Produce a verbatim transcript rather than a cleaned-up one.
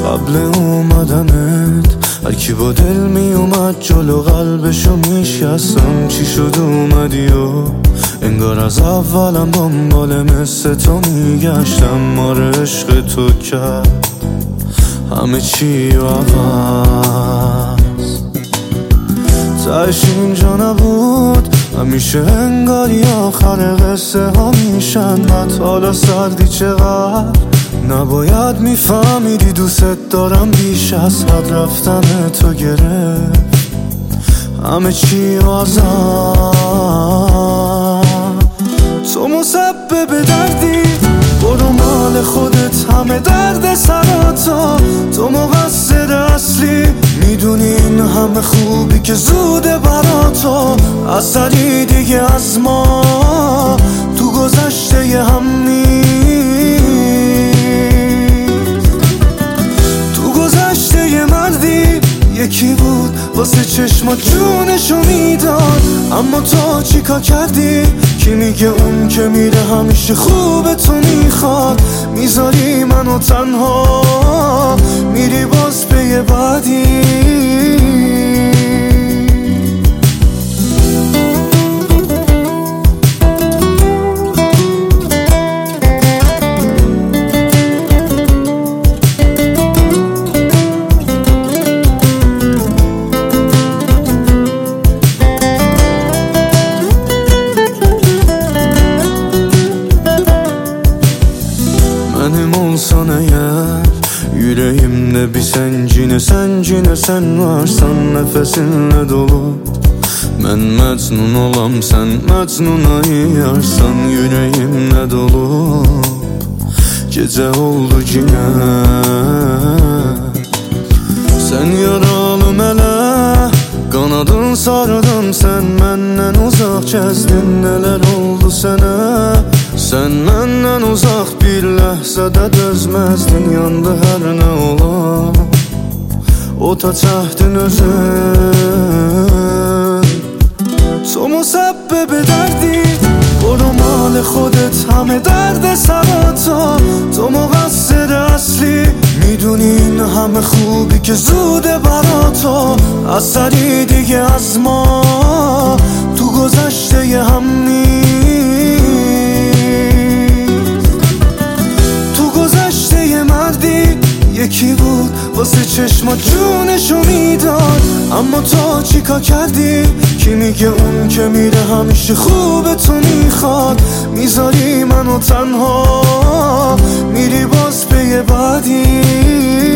قبل اومدنت هر کی با دل می اومد جلو قلبشو میشکستم. چی شد اومدی و انگار از اولم دنبال مثل تو میگشتم. آره عشق تو کرد همه چی و عوض، تهش اینجا نبود. همیشه انگاری آخر قصه ها میشن بد. حالا سردی چقدر نباید میفهمیدی دوست دارم بیش از حد. رفتن تو گرفت همه چی ازم. تو مسبب دردی، برو مال خودت همه درد سراتو. تو مقصر اصلی، میدونی این همه خوبی که زوده براتو. اثری دیگه از ما تو گذشته یه هم نیست. تو گذشته یه مردی یکی بود واسه چشمات جونشو میداد. اما تو چیکار کردی؟ کی میگه اون که میره همیشه خوبه تو میخواد؟ میذاری منو تنها میری باز به بعدی. Benim olsan eğer yüreğimde bir sencine sencine sen varsan nefesinle dolu. Ben mecnun olam sen mecnuna yarsan yüreğimle dolu. Gece oldu yine sen yaralı mele, kanadın sarıdın sen menden uzak gezdin. Neler oldu sana? Sen menden uzak bir ləhzədə dözməzdin. Yandı hər nə ola o ta çəhdin özün. تو مسبب دردی، برو مال خودت همه درد سراتو. تو مقصر اصلی، میدونی این همه خوبی که زوده براتو. اثری دیگه از ما تو گذشته یه هم نیست. یکی بود واسه چشمات جونشو میداد. اما تو چیکار کردی؟ کی میگه اون که میره همیشه خوبه تو میخواد؟ میذاری منو تنها میری باز به بعدی.